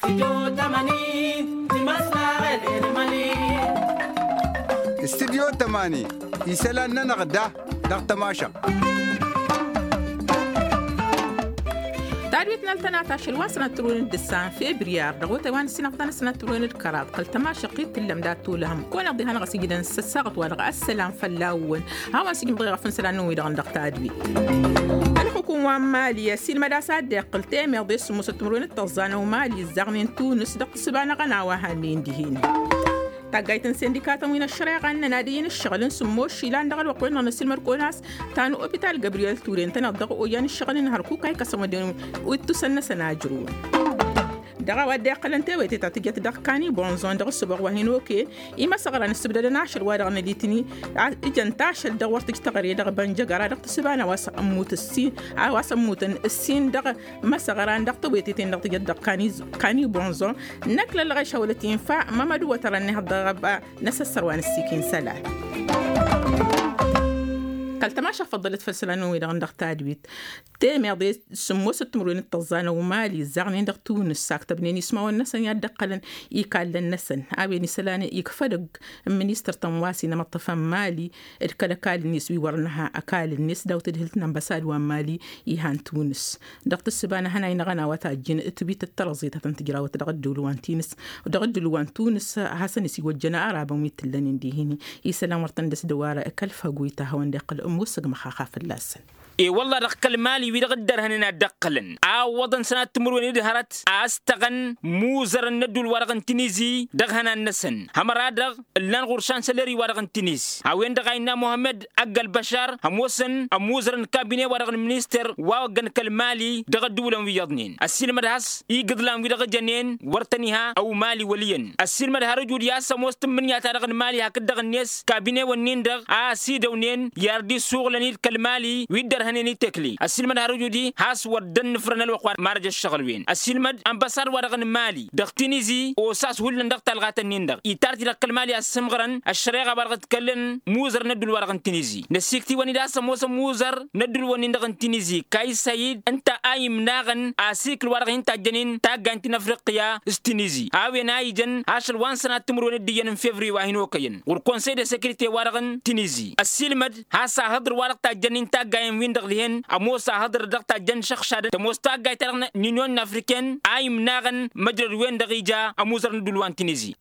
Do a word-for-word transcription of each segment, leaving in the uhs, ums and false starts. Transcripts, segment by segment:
استديو تماني يسألنا نغدا دغ تماشا تعريتنا التناتاشر واسنا ترون الدسان في بريار دغوتا وان سنة فضان سنة ترون الكراب قل تماشا قيت اللمدات طولهم كون أقضي هنغا سيجدن سساقط وانغا السلام فلاون هاوان سيجم بغيغا فنسلان نوي دغن دغ تادوي الحكومة مالية سين مداسات داقل تيمي يغضي سمو ستمرون التغزان ومالي الزغنين تونس دق سبانا غناواها اللين دهيني تاقايتن سندكاتا وين الشريعة أن ناديين الشغلين سمو الشيلان دغل وقوين نسل مركوناس تانو أوبيتال جابرييل تورين تنضغ ويان الشغلين هركو كاي كسمدين ويتسنى سناجرون دغا ودي قلنتي ويتي تاتجت دغ كاني بونزون دغ السبغ وهينوكي إما صغران السبدل ناشر وادغ نديتني إجن تاشل دغ ورتج تغري دغ بنجغرا دغ تسبانا واس أموت السين واس أموت السين دغ ما صغران دغ تويتي تين دغ تجد دغ كاني كاني بونزون نكل الغيشة ولا تنفع ما مدو وترني هالدغ نسسر وان السكين سلا قال تماشى فضلت فلسلان ويدا عندك تادويت تيمي ضي سمو ستمرون التزانة ومالي الزغن عندك تونس ساكتة بنين يسمعوا النسن يدقلن يكال للنسن أبيني سلاني يكفرق منيستر تنواسي نما الطفن مالي الكلا كال الناس ويورنها أكال الناس داو تدهلتنا بسال ومالي يهان تونس دقت السبانة هنا ينغنا وتاجين اتبيت الترزي تتنتجرا وتدغدوا لوان تينس ودغدوا لوان تونس حسن يسي وجنا أرابا ويتلن ديهيني يسلام ورتندس دوارة أكلفها قويتها وندقل موسق مخاخا في اللاسن إيه والله دقل مالي ويدقدر هننا دقلن عوضن سنة تمرون يدهرت أستغن موزر الندول ورغن تنيزي دغهنا النسن همرا دغ اللان غرشان سلري ورغن تنيز هاوين دغاينا محمد أقل بشار هموسن أموزر كابيني ورغن منيستر واغن كالمالي دغ دولا ويضنين السيل مدهس يقدلان ويدغ جنين ورتنيها أو مالي وليا السيل مدهر جود ياسا موستم من ياتارغن مالي هكذا دغ الناس كابيني ونين دغ آسي دونين ياردي سوغلني كالمالي ويدر هنني تكلي السلمد هرجودي هاس ودن فرنا الوقوار مارج الشغل وين السلمد أمبسار ورغن مالي دختينيزي وساس هولن دغت الغات النيندغ يتارتي لك المالي السمغرن الشريعة برغت كلن موزر ندل ورغن تنيزي نسيكتي وني داس موسى موزر ندل ونندغن تنيزي كاي سيد انت اي مناغن اسيك الورغن تاجنين تاغانتي نفرقيا استنيزي هاوي نايجن عشر وان سنه تمرون الدين فيفري واهينوكين والكونسي دي سيكريتي ورغن تنيزي السلمد هاسا هضر ورغ تاجنين تاغاين وين دغلين اموسا هضر دغتا جن شخشاد تموستا غايترن نيونيون افريكان اي مناغن مجر وين دغيجا اموزر ندلوان تنيزي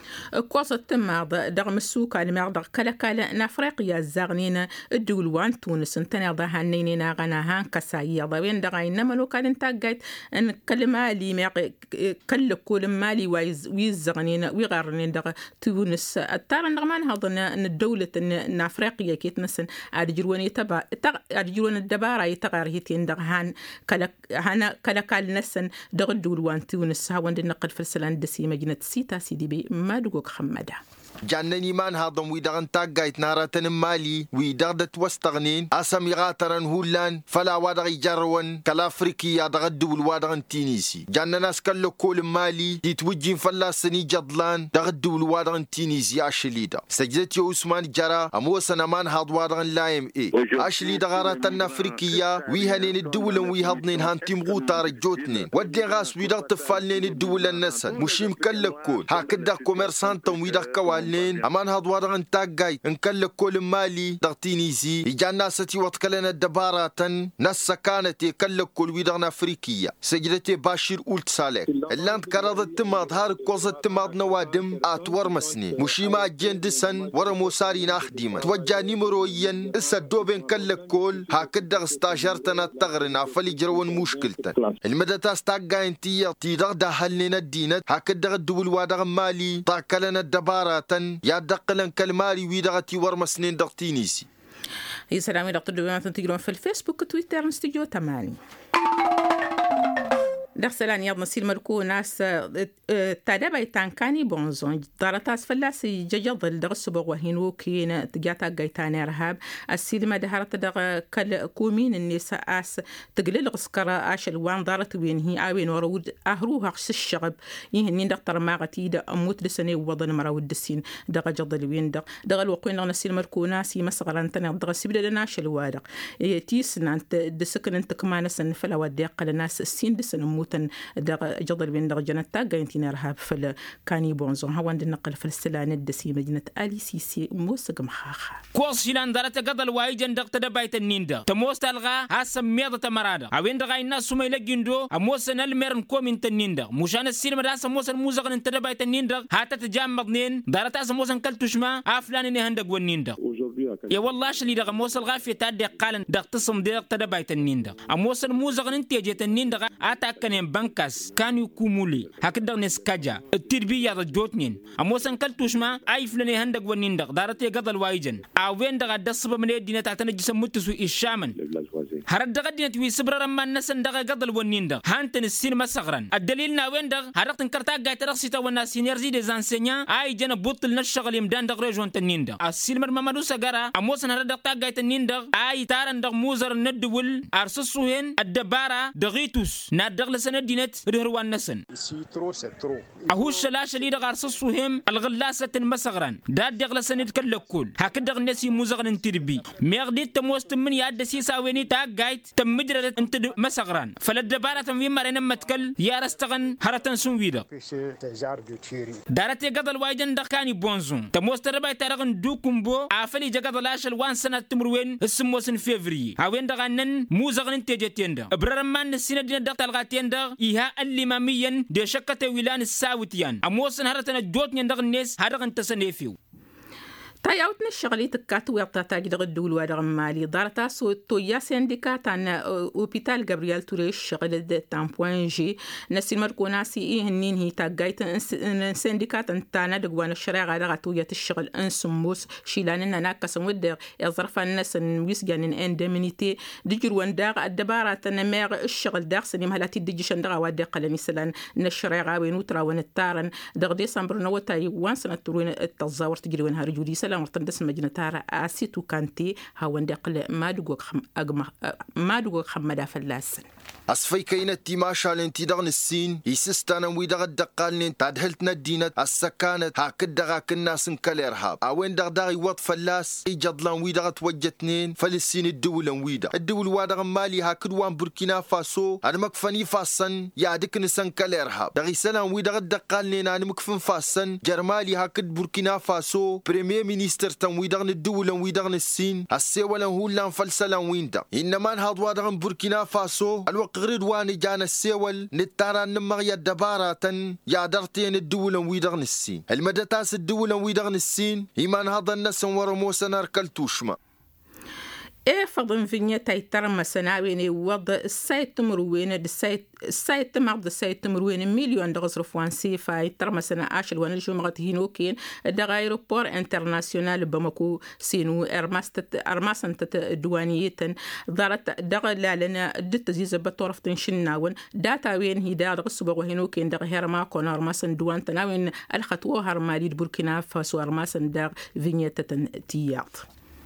قوصة تماض دغم السوق على مغدغ كلا كلا نافريقيا الزغنين الدولوان تونس انتنا ضها نينينا غنا هان كسايا ضوين دغاين نملو كان انتاقيت ان كلمالي ماقي كل كل مالي ويز ويزغنين ويغرنين دغ تونس التار نغمان هضن ان الدولة ان افريقيا كيت نسن ادجرواني تبا ادجروان الدبارة يتغار هيتين دغ هان كلا هانا كلا كال نسن دغ الدولوان تونس هاوند النقل فلسلان دسي مجنة سيتا سيدي بي ما دوغ خمدا جانني مان هضم ويدغن تاقايت نارتن مالي ويدغدت وستغنين أسم يغاترن هولان فلا وادغ يجرون كالافريكي يدغ الدول وادغن تينيسي جاننا سكالو كول مالي يتوجين فلا سني جدلان دغ الدول وادغن تينيسي عشليدا سجدت يو عثمان جرا أموسنا مان هض وادغن لايم اي عشليدا غارتن أفريكيا ويهنين الدول ويهضنين هانتيم غوتار الجوتنين ودي غاس ويدغ تفالين الدول النسن مشيم كالكول هكذا كوميرسانتم ويدغ كوال أمان هادوار أن تاجي إن كل كل مالي دغتينيزي يجانا ستي وتكلنا الدبارة ناس كانت كل كل ويدغنا أفريقيا سجلتي باشير أولت سالك اللاند كرادت تماد هار كوزة تماد نوادم أتور مسني مشيما جندسن ورموساري ناخديما توجه نمرويا إسا دوبين كل كل هكذا استاجرتنا التغرنا فليجرون مشكلة المدى تاستاجا انتيا تيدغ هلنا الدينة هكذا الدول وادغ مالي تاكلنا الدبارة يا دقلن كلماري ويدغتي ورمسنين دغتينيسي هي سلامي دكتور دوامات تقرون في الفيسبوك تويتر استوديو تماني دخسلان يضنا سيل مركو ناس تادبا يتانكاني بونزون دارتاس فلاسي ججضل دغس بغوهينو كين تجاتا جايتاني رهاب السيل ما دهرت دغ كل كومين النساء اس تقلل غسكرة اشل وان دارت وين هي اوين ورود اهروها خس الشغب يهنين دكتور ماغتي دا اموت لسنه وضن مراود السين دغ جضل وين دغ دغ الوقوين لغنا سيل مركو ناس مسغران تنا دغ سيبدا ناشل وادق تيس نانت دسكن انت كمان سن فلا ودي قل ناس السين دسن وتن دغ جدل بين دغ جنة تاجا ينتين رهاب في كاني بونزون هوان النقل في السلان الدسي مدينة آلي سيسي موسق مخاخا كوس شيلان دارت قدل وايجن دغ تدبايت النيندا تموست الغا هاسم ميضة تمرادا اوين دغ الناس سمي لجندو اموسن المرن كومين تنيندا مشان السينما داس موسن موزق ان تدبايت النيندا هاتا تجامد نين دارت اس موسن كلتشما افلان ني هندق والنيندا يا والله شلي دغ موسل غافيه تادي قالن دغ تصم دغ تدبايت النيندا اموسن موزق ان تيجت النيندا اتا كان بانكاس كان يكومولي هكذا نسكاجا التربيه رجوتنين اموسن كلتشما اي فلان هندق والنيندا دارت قدل وايجن اوين دغ دسب من الدين تاعتنا جسم متسو الشامن هرد دغ دين توي سبر ما نسن دغ قدل والنيندا هانتن السينما صغرا الدليل نا وين دغ هرقت انكرتا غايت رخصيتا ونا سينيرزي دي زانسينيا اي جن بوتل نشغل يمدان دغ ريجون تنيندا السينما مامادو سغارا اموسن هرد دغ غايت نيندا اي تارن دغ موزر ندول ارسسوين الدبارا دغيتوس نا دغ لسن دينت رهروان نسن اهوش لاش لي دغ ارسسوهم الغلاسه مسغران داد دغ لسن كلكول هكذا نسي موزغن تربي ميغدي تموست من ياد سيسا ويني تا غايت تمجر انت مسغران فلدبارا تم مرينا متكل يا رستغن هرتن سنويدا دارتي قدل وايجن دخاني بونزون تموست رباي تارغن دوكمبو افلي جقد لاشل وان سنه تمروين اسموسن فيفري هاوين دغنن موزغن تيجتيندا بررمان السنه دي دقتل غاتيندا يها الليماميا دي شكته ويلان الساوتيان اموسن هرتن جوت ندغنيس هرغن تسنيفيو تاياوتنا الشغلي تكاتو يعطا تاجد الدول وادغ مالي دارتا سو تويا سندكات عن اوبيتال جابرييل توريش شغل تام بوين جي نسي مركوناسي ايه هنين هي تاجايت سندكات تانا دغوان الشرع غادا تويا الشغل انسموس شيلان ناكا ود يظرف الناس ويسجان اندمنيتي دجروان داغ الدبارات نمير الشغل داغ سني مهلاتي دجشن دغ واد قلمي سلان نشرع غاوين وترا ونتارن دغ ديسمبر نوتا وان سنه تروين التزاور تجري هاري جودي مرتندس مجنة تارا آسيتو كانتي هاوان دقل ما دوغو خم أجمع ما دوغو خم مدى فلاسن أصفي كينة تيماشا لنتي دغن السين يسستانا ويدغ الدقالين تادهلتنا الدينة السكانت هاكدغا كنا سنكال إرهاب أوين دغ داغي وط فلاس يجدلان ويدغ توجتنين فلسين الدولة ويدغ الدول وادغ مالي هاكدوان بوركينا فاسو أنا مكفني فاسن يادك نسنكال إرهاب دغي سلام ويدغ الدقالين أنا مكفن فاسن جرمالي هاكد بوركينا فاسو بريمير مينيستر تنويدغن الدولة ويدغن السين السيولا هولان فلسلان ويندا إنما نهض وادغن بوركينا فاسو الوقت غريد واني جانا السيول نتارا نمغيا دبارة يا درتين الدولة ويدغن السين المدى تاس الدولة ويدغن السين إيمان هذا الناس ورموسا ناركلتوشما إيه فضل فينيا تايتر مسناويني وضع السايت تمروين السايت السايت تمرض السايت تمروين مليون دغز رفوانسي فايتر مسنا عاشل ونجو مغت هينوكين دغايرو بور انترناسيونال بمكو سينو ارماست ارماسن دوانيتن ضرت دغ لا لنا دت زيز بطرف تنشناون داتا وين هي دغ سبغ هينوكين دغ هرما كون ارماسن دوان تناوين الخطوه هرمالي بوركينا فاسو ارماسن دغ فينيا تيات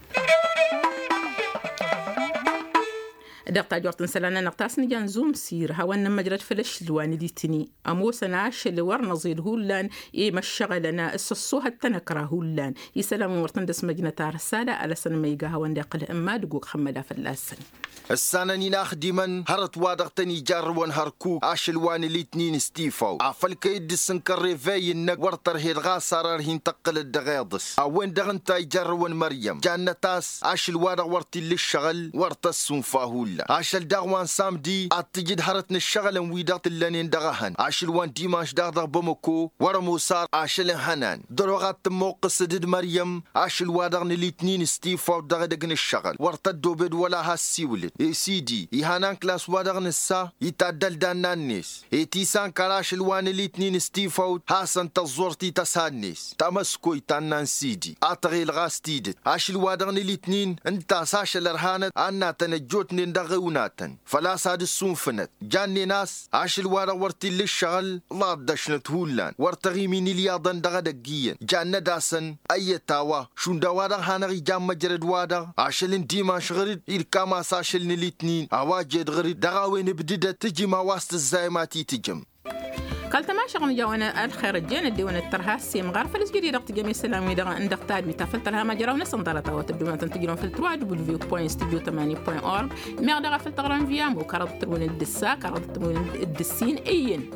دقتا جورتن سلانا نقطاس نجان زوم سير هوانا مجرد فلش لواني دي تني أموسنا عاش اللي ورنا زيد هولان إيه مشغلنا السصوها التنكرا هولان يسلام ورتن دس مجنة رسالة على سن ميقا هوان داقل أما دقوق خمدا فلاسن السنة ناخ ديمن هرت وادغتني جاروان هركو عاش الواني الاثنين ستيفاو عفل كيد السنكر ريفاي النك ورطر هيد غاسرار هين تقل الدغيضس أوين دغنتاي جاروان مريم جانتاس عاش الوادغ ورتي للشغل ورطا السنفا هولان عاشل دغوان سامدي اتجد هرتن الشغل ويدات اللانين دغهن عاشل وان ديماش دغدغ بمكو ورمو صار عاشل هنان دروغات موقس دد مريم عاشل وادغن الاثنين ستيفاو دغدغن الشغل ورتدو بد ولا هاسيولد اي سيدي يهانان كلاس وادغن السا يتعدل دانانيس اي تيسان كراش الوان الاثنين ستيفاو حسن تزورتي تسانيس تمسكوي تانان سيدي اتغي الغاس تيدت عاشل وادغن الاثنين انت ساشل رهانت انا تنجوتني دغ وناتن فلا صاد السنفنت جاني ناس عاش الوارا ورتي للشغل الله دشنت هولان ورتغي من الياضن دغا دقيا جانا داسن اي تاوا شون دوارا هانغي جام مجرد وادا عاشلن ديما شغرد إلكاما ساشلن الاتنين اواجد غرد دغا وين بددت تجي ما واسط الزايماتي تجم قال تماشى غم جوانا الخير الجنة دي ونترها سيم غار فلس جديد وقت جميع السلام ويدغ عندك تاد بيتفلتر لها ما جرى ونسن ضرطة وتبدو ما تنتجرون في التروا دبل فيو بوين ستوديو ثمانية بوين أورg ميغدغ في التغران فيام وكارد ترون الدسا كارد ترون الدسين أين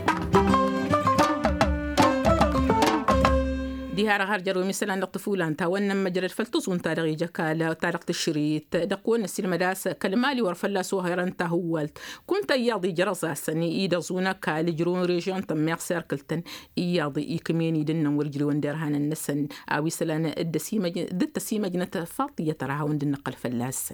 دي هارا هرجر مثلا نقطفولان تاونا مجرد فلتصون تارغي جكالا تارق الشريط دقون السينما داس كلمالي ورفلا سوهيران تهولت كنت ياضي جرزا سني إيدا زونا كالي جرون ريجيون تميغ سيركلتن إياضي إيكميني دنا ورجري وندرهان النسن آوي سلانا الدسيمة دت السيمة جنة فاطية تراها وندنا قلف اللاسن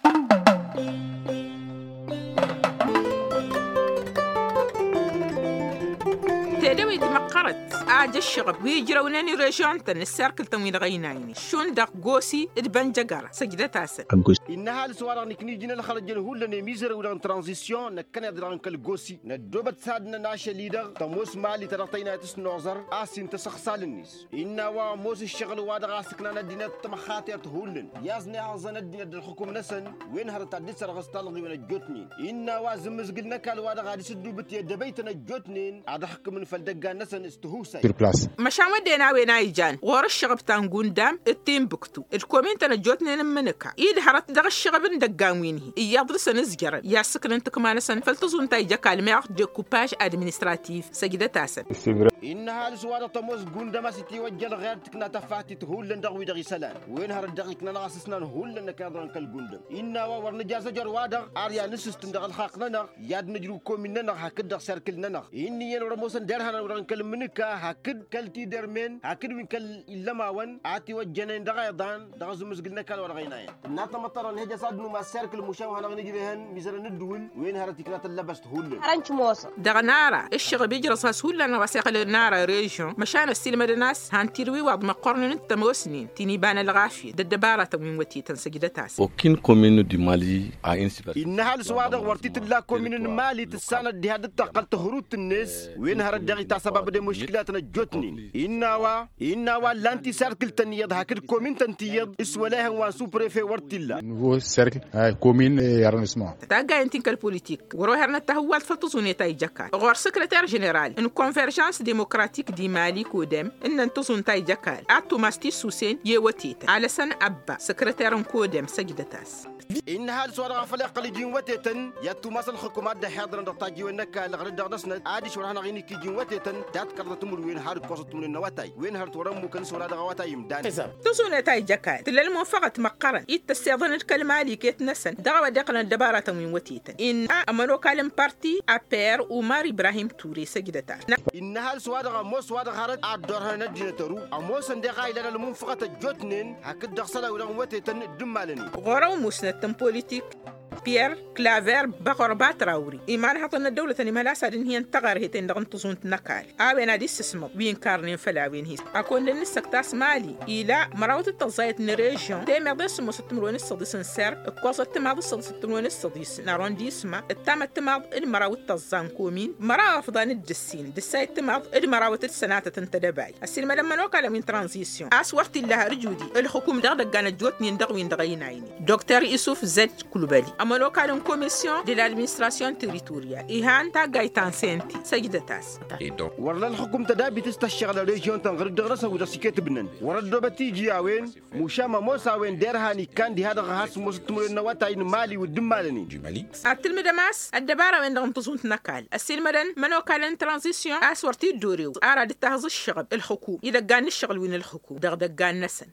تدوي تمقرت آج الشغب ويجرونني ريجونتن السيركل تمويل غينايني شون داق قوسي ادبان جقارة سجدة تاسن إنها لسوارا نكني جينا لخرج الهول لنا ميزر ودان ترانزيسيون نكنا دران كالقوسي ندوبت سادنا ناشا ليدر تموس مالي ترطينا تسنوزر آسين تسخصال الناس إنها وموس الشغل وادا غاسكنا ندينا تمخاتي تهولن يازني عزنا ندينا الحكومة نسن وين هرتا ديسر غستالغي من الجوتنين إنها وازمز قلنا كالوادا غادي سدو بتي دبيتنا الجوتنين عاد حكم فالدقان نسن استهوسي مشان ودينا وين ايجان غور الشغب تانقون دام التيم بكتو الكومين تنجوتنين منكا إيد حرت دغ الشغب ندقان وينه إياد لسن زجر يا سكن انت كمان سن فلتزون تايجا كالميغ دي كوباج ادمنستراتيف سجدة تاسن إنها لسوارا تموز قندما ستي وجل غير تكنا تفاتي تهول لندغوي دغي سلان وين هر الدقيقنا نغاسسنا نهول لنا كادران كالقندم إنها ورنجا زجر وادغ آريا نسس تندغ الخاقنا ياد نجرو كوميننا هكذا سيركلنا إني ينورموسن درهنا ورن كلمنكا هكذا كالتي درمين هكذا من كل إلماون عاتي وجنين دغا يضان دغا زمز قلنا كال ورغينايا ناتا مطران هجا صادنو ما سيركل مشاو هنا نجريهن ميزر ندول وين هر تكنا تلبس تهول هرنش موسى دغ نارا الشغل بيجرس هسهول لنا وسيقل نارا ريجون مشان السينما الناس هانتيروي وعد ما قرن انت موسنين تيني بان الغافي د دبارة من وتي تنسجد تاس aucune commune du Mali a une superficie إنها لسوادة ورتيت لا كومين المالي تساند دي هاد التقل تهروت الناس وين هر الدغي تاع سبب دي مشكلاتنا جوتني إنها إنها لانتي سيركل تنيض هاكر كومين تنتيض اسولاها وان سو بريفي ورتيلا نوفو سيركل كومين يارنسمون تاغا انتين كالبوليتيك ورو هرنا تهوال فلتزوني تاي جاكا غور سكرتير جنرال ان كونفرجانس ديموكراتيك دي مالي كودم ان انتزون تاي جاكا اتو ماستي سوسين يوتيت على سن ابا سكرتير كودم سجدتاس إنها لسوارا غفلا قليجين وتيتن ياتو ماسل حكومات ده حاضرن دقتاجي ونكا لغرد دغدسنا عادي شورهنا غيني كيجين وتيتن دات كرت تمر وين هار كوسط من النواتاي وين هار تورم ممكن سورا دغواتاي يمدان تزون تاي جاكا تلل موفقت مقرن يتستيضن الكلمه اللي كيت نسن دغوا دقنا الدباره من وتيتن ان امنو كلم بارتي ابير ومار ابراهيم توري سجدتا إنها لسوارا موس وارا غارت ادورهنا دينترو اموس ندغا الى المنفقه جوتنين هكد دخسلا ولا وتيتن دمالني غورو مسنت بوليتيك بيير كلافير بقر باتراوري إيمان حطنا الدولة اللي ما لا سادن هي انتغر هي تندغن تصون تنكال آبنا دي سسمو وين كارنين فلا وين هي أكون لنسك تاس مالي إلى مراوت التغزاية نريجيون تيمر دي سمو ستمرون الصديسن سير القوصة تماض الصديس ستمرون الصديس نارون دي اسمه التامة تماض المراوت تغزان كومين مراوة فضان الدسين دساي تماض المراوت السناتة تنتدباي السينما لما نوكا من ترانزيسيون أسورت لها رجودي الحكومة دغدق كانت جوتني يندغوين دغين عيني دكتور يوسف زد كلوبالي أما local commission de l'administration territoriale إيهان تا غايتان سنتي سجدتاس ورلا الحكومة دا بتستشغل ريجيون تنغرد دغرسة ودا سكيت بنن ورد بتيجي وين مشامة موسى وين ديرهاني كان دي هذا غاس مستمر النواتاين مالي والدمالني جمالي أتل مدماس الدبارة وين دغم تصون تنكال السلمدن منو كالن ترانزيسيون أسورتي الدوريو أراد تهز الشغب الحكومة إذا كان الشغل وين الحكومة دغدق كان نسن